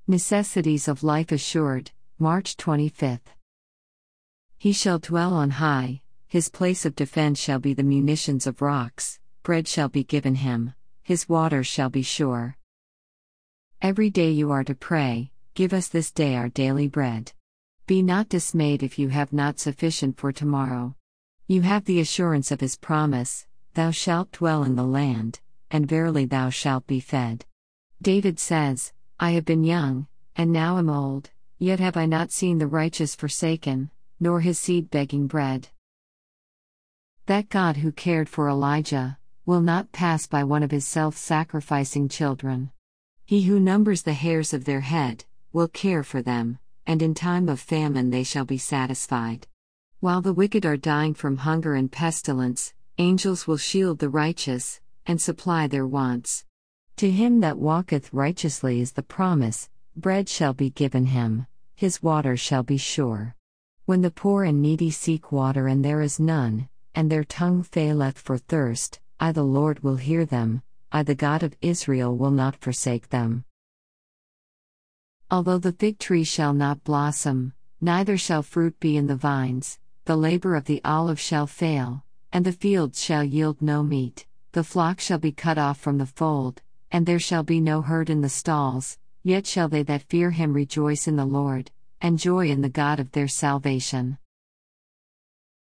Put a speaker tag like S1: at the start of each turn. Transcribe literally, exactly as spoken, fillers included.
S1: Necessities of Life Assured, March twenty-fifth. He shall dwell on high, his place of defense shall be the munitions of rocks, bread shall be given him, his waters shall be sure. Every day you are to pray, give us this day our daily bread. Be not dismayed if you have not sufficient for tomorrow. You have the assurance of his promise, thou shalt dwell in the land, and verily thou shalt be fed. David says, I have been young, and now am old, yet have I not seen the righteous forsaken, nor his seed begging bread. That God who cared for Elijah, will not pass by one of his self-sacrificing children. He who numbers the hairs of their head, will care for them, and in time of famine they shall be satisfied. While the wicked are dying from hunger and pestilence, angels will shield the righteous, and supply their wants. To him that walketh righteously is the promise, bread shall be given him, his water shall be sure. When the poor and needy seek water and there is none, and their tongue faileth for thirst, I the Lord will hear them, I the God of Israel will not forsake them. Although the fig tree shall not blossom, neither shall fruit be in the vines, the labor of the olive shall fail, and the fields shall yield no meat, the flock shall be cut off from the fold, and there shall be no herd in the stalls, yet shall they that fear him rejoice in the Lord, and joy in the God of their salvation.